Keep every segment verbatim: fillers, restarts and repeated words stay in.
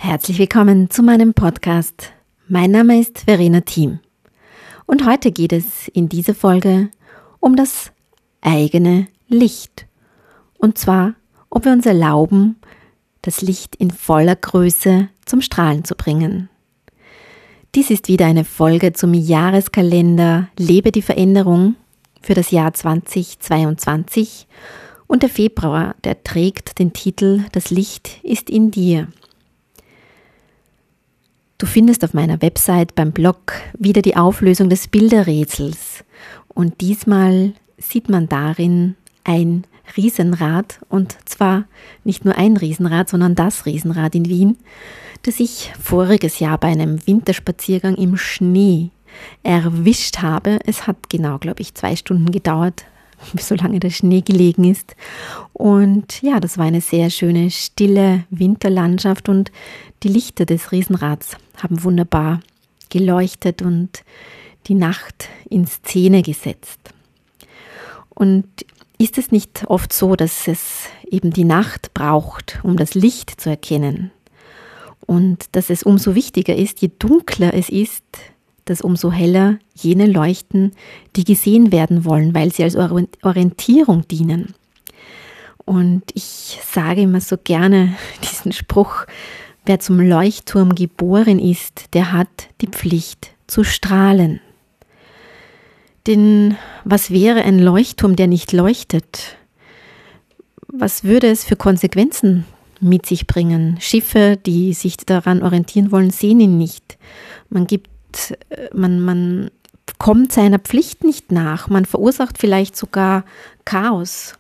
Herzlich willkommen zu meinem Podcast. Mein Name ist Verena Thiem und heute geht es in dieser Folge um das eigene Licht. Und zwar, ob wir uns erlauben, das Licht in voller Größe zum Strahlen zu bringen. Dies ist wieder eine Folge zum Jahreskalender Lebe die Veränderung für das Jahr zweitausendzweiundzwanzig und der Februar, der trägt den Titel Das Licht ist in dir. Du findest auf meiner Website beim Blog wieder die Auflösung des Bilderrätsels und diesmal sieht man darin ein Riesenrad und zwar nicht nur ein Riesenrad, sondern das Riesenrad in Wien, das ich voriges Jahr bei einem Winterspaziergang im Schnee erwischt habe. Es hat genau, glaube ich, zwei Stunden gedauert, solange der Schnee gelegen ist. Und ja, das war eine sehr schöne, stille Winterlandschaft und die Lichter des Riesenrads haben wunderbar geleuchtet und die Nacht in Szene gesetzt. Und ist es nicht oft so, dass es eben die Nacht braucht, um das Licht zu erkennen? Und dass es umso wichtiger ist, je dunkler es ist, dass umso heller jene leuchten, die gesehen werden wollen, weil sie als Orientierung dienen. Und ich sage immer so gerne diesen Spruch: Wer zum Leuchtturm geboren ist, der hat die Pflicht zu strahlen. Denn was wäre ein Leuchtturm, der nicht leuchtet? Was würde es für Konsequenzen mit sich bringen? Schiffe, die sich daran orientieren wollen, sehen ihn nicht. Man gibt Man, man kommt seiner Pflicht nicht nach, man verursacht vielleicht sogar Chaos.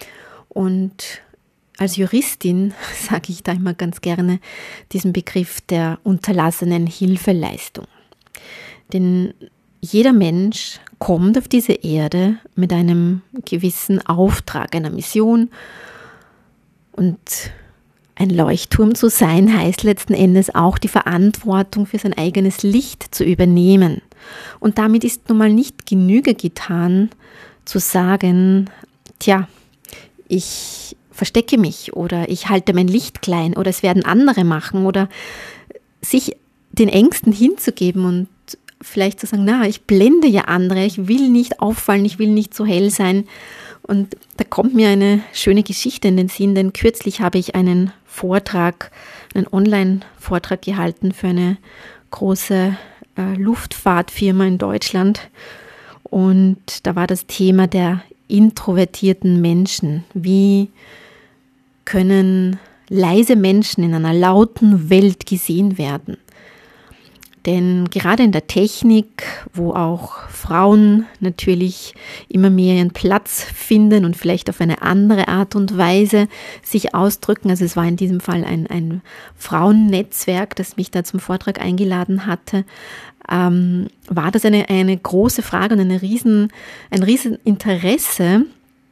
Und als Juristin sage ich da immer ganz gerne diesen Begriff der unterlassenen Hilfeleistung. Denn jeder Mensch kommt auf diese Erde mit einem gewissen Auftrag, einer Mission. Und ein Leuchtturm zu sein, heißt letzten Endes auch die Verantwortung für sein eigenes Licht zu übernehmen. Und damit ist nun mal nicht Genüge getan, zu sagen, tja, ich verstecke mich oder ich halte mein Licht klein oder es werden andere machen oder sich den Ängsten hinzugeben und vielleicht zu sagen, na, ich blende ja andere, ich will nicht auffallen, ich will nicht so hell sein. Und da kommt mir eine schöne Geschichte in den Sinn, denn kürzlich habe ich einen Vortrag, einen Online-Vortrag gehalten für eine große äh, Luftfahrtfirma in Deutschland. Und da war das Thema der introvertierten Menschen. Wie können leise Menschen in einer lauten Welt gesehen werden? Denn gerade in der Technik, wo auch Frauen natürlich immer mehr ihren Platz finden und vielleicht auf eine andere Art und Weise sich ausdrücken, also es war in diesem Fall ein, ein Frauennetzwerk, das mich da zum Vortrag eingeladen hatte, ähm, war das eine, eine große Frage und eine riesen, ein riesen Interesse,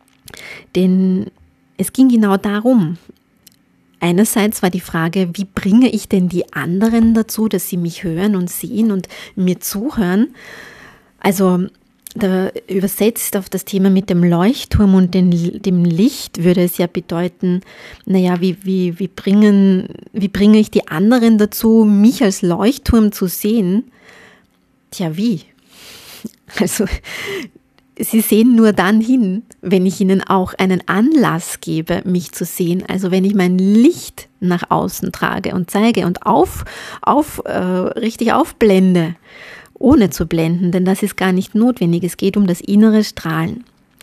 denn es ging genau darum. Einerseits war die Frage, wie bringe ich denn die anderen dazu, dass sie mich hören und sehen und mir zuhören? Also da übersetzt auf das Thema mit dem Leuchtturm und den, dem Licht würde es ja bedeuten, naja, wie, wie, wie, bringen, wie bringe ich die anderen dazu, mich als Leuchtturm zu sehen? Tja, wie? Also sie sehen nur dann hin, wenn ich ihnen auch einen Anlass gebe, mich zu sehen. Also wenn ich mein Licht nach außen trage und zeige und auf, auf, äh, richtig aufblende, ohne zu blenden, denn das ist gar nicht notwendig. Es geht um das innere Strahlen.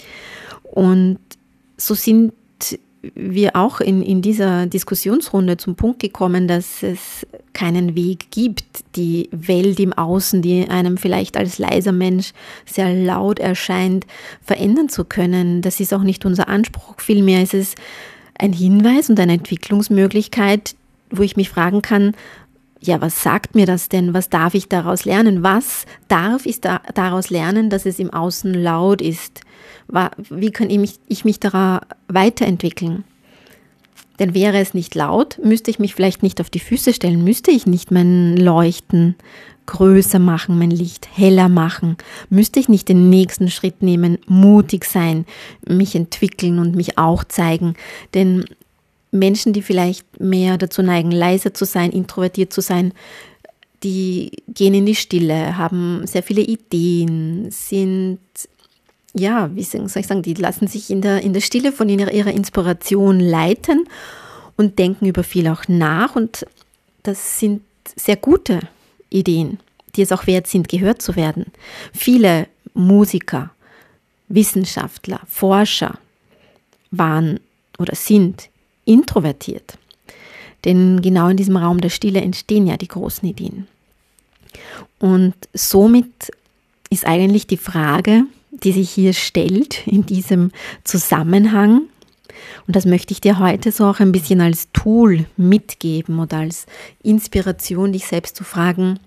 Und so sind wir auch in, in dieser Diskussionsrunde zum Punkt gekommen, dass es keinen Weg gibt, die Welt im Außen, die einem vielleicht als leiser Mensch sehr laut erscheint, verändern zu können. Das ist auch nicht unser Anspruch. Vielmehr ist es ein Hinweis und eine Entwicklungsmöglichkeit, wo ich mich fragen kann, ja, was sagt mir das denn? Was darf ich daraus lernen? Was darf ich da, daraus lernen, dass es im Außen laut ist? Wie kann ich mich, ich mich da weiterentwickeln? Denn wäre es nicht laut, müsste ich mich vielleicht nicht auf die Füße stellen, müsste ich nicht mein Leuchten größer machen, mein Licht heller machen, müsste ich nicht den nächsten Schritt nehmen, mutig sein, mich entwickeln und mich auch zeigen. Denn Menschen, die vielleicht mehr dazu neigen, leiser zu sein, introvertiert zu sein, die gehen in die Stille, haben sehr viele Ideen, sind, ja, wie soll ich sagen, die lassen sich in der, in der Stille von ihrer, ihrer Inspiration leiten und denken über viel auch nach. Und das sind sehr gute Ideen, die es auch wert sind, gehört zu werden. Viele Musiker, Wissenschaftler, Forscher waren oder sind introvertiert. Denn genau in diesem Raum der Stille entstehen ja die großen Ideen. Und somit ist eigentlich die Frage, die sich hier stellt in diesem Zusammenhang, und das möchte ich dir heute so auch ein bisschen als Tool mitgeben oder als Inspiration, dich selbst zu fragen,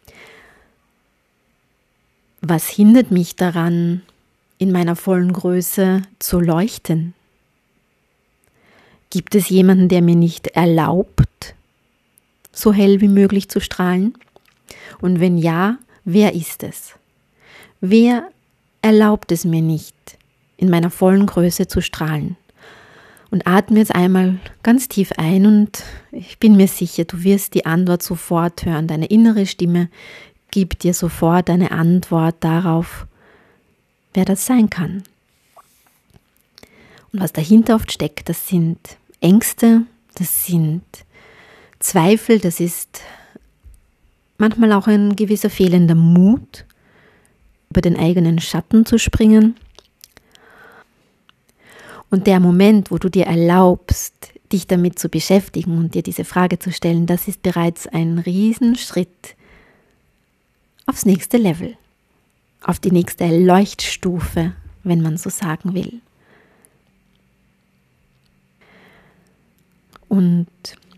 was hindert mich daran, in meiner vollen Größe zu leuchten? Gibt es jemanden, der mir nicht erlaubt, so hell wie möglich zu strahlen? Und wenn ja, wer ist es? Wer erlaubt es mir nicht, in meiner vollen Größe zu strahlen? Und atme jetzt einmal ganz tief ein und ich bin mir sicher, du wirst die Antwort sofort hören. Deine innere Stimme gibt dir sofort eine Antwort darauf, wer das sein kann. Und was dahinter oft steckt, das sind Ängste, das sind Zweifel, das ist manchmal auch ein gewisser fehlender Mut, über den eigenen Schatten zu springen. Und der Moment, wo du dir erlaubst, dich damit zu beschäftigen und dir diese Frage zu stellen, das ist bereits ein Riesenschritt aufs nächste Level, auf die nächste Leuchtstufe, wenn man so sagen will. Und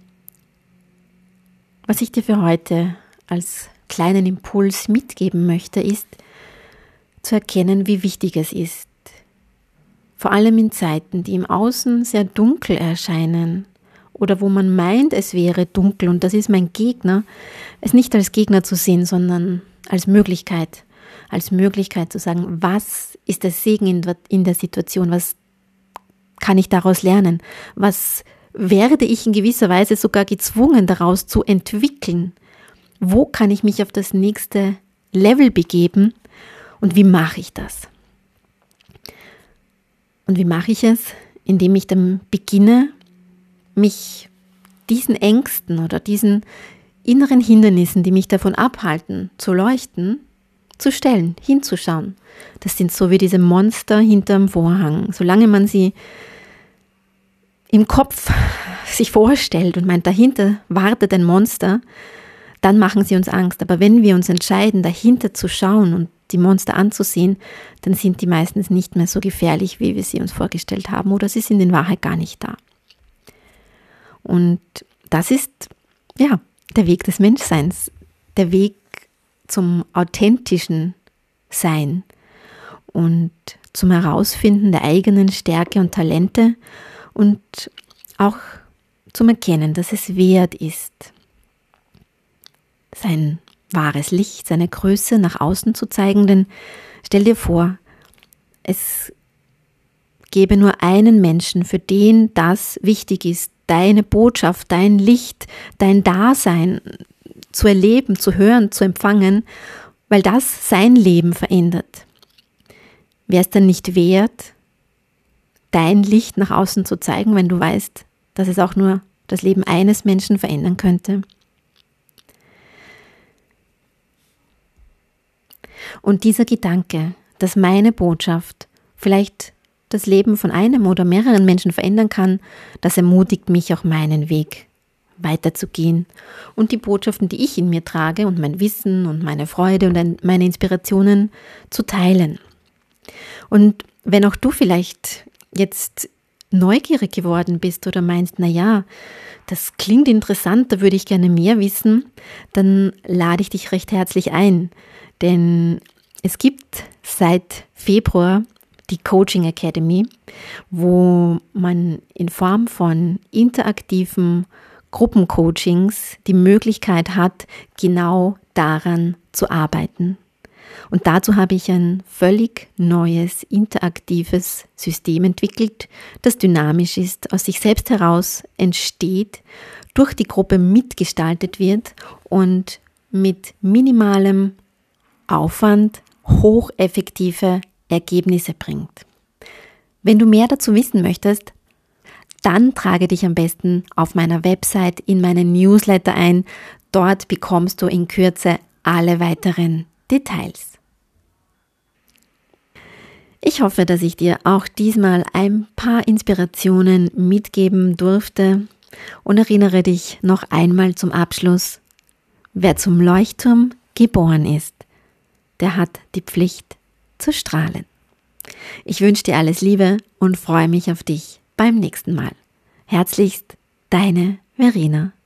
was ich dir für heute als kleinen Impuls mitgeben möchte, ist zu erkennen, wie wichtig es ist, vor allem in Zeiten, die im Außen sehr dunkel erscheinen oder wo man meint, es wäre dunkel und das ist mein Gegner, es nicht als Gegner zu sehen, sondern als Möglichkeit, als Möglichkeit zu sagen, was ist der Segen in der Situation, was kann ich daraus lernen, was werde ich in gewisser Weise sogar gezwungen, daraus zu entwickeln, wo kann ich mich auf das nächste Level begeben und wie mache ich das? Und wie mache ich es? Indem ich dann beginne, mich diesen Ängsten oder diesen inneren Hindernissen, die mich davon abhalten, zu leuchten, zu stellen, hinzuschauen. Das sind so wie diese Monster hinterm Vorhang. Solange man sie im Kopf sich vorstellt und meint, dahinter wartet ein Monster, dann machen sie uns Angst. Aber wenn wir uns entscheiden, dahinter zu schauen und die Monster anzusehen, dann sind die meistens nicht mehr so gefährlich, wie wir sie uns vorgestellt haben, oder sie sind in Wahrheit gar nicht da. Und das ist, ja, der Weg des Menschseins, der Weg zum authentischen Sein und zum Herausfinden der eigenen Stärke und Talente und auch zum Erkennen, dass es wert ist, sein wahres Licht, seine Größe nach außen zu zeigen, denn stell dir vor, es gäbe nur einen Menschen, für den das wichtig ist, deine Botschaft, dein Licht, dein Dasein zu erleben, zu hören, zu empfangen, weil das sein Leben verändert. Wäre es dann nicht wert, dein Licht nach außen zu zeigen, wenn du weißt, dass es auch nur das Leben eines Menschen verändern könnte? Und dieser Gedanke, dass meine Botschaft vielleicht das Leben von einem oder mehreren Menschen verändern kann, das ermutigt mich, auch meinen Weg weiterzugehen und die Botschaften, die ich in mir trage und mein Wissen und meine Freude und meine Inspirationen zu teilen. Und wenn auch du vielleicht jetzt neugierig geworden bist oder meinst, na ja, das klingt interessant, da würde ich gerne mehr wissen, dann lade ich dich recht herzlich ein. Denn es gibt seit Februar die Coaching Academy, wo man in Form von interaktiven Gruppencoachings die Möglichkeit hat, genau daran zu arbeiten. Und dazu habe ich ein völlig neues, interaktives System entwickelt, das dynamisch ist, aus sich selbst heraus entsteht, durch die Gruppe mitgestaltet wird und mit minimalem Aufwand hocheffektive Ergebnisse bringt. Wenn du mehr dazu wissen möchtest, dann trage dich am besten auf meiner Website in meinen Newsletter ein. Dort bekommst du in Kürze alle weiteren Details. Ich hoffe, dass ich dir auch diesmal ein paar Inspirationen mitgeben durfte und erinnere dich noch einmal zum Abschluss: Wer zum Leuchtturm geboren ist, der hat die Pflicht zu strahlen. Ich wünsche dir alles Liebe und freue mich auf dich beim nächsten Mal. Herzlichst, deine Verena.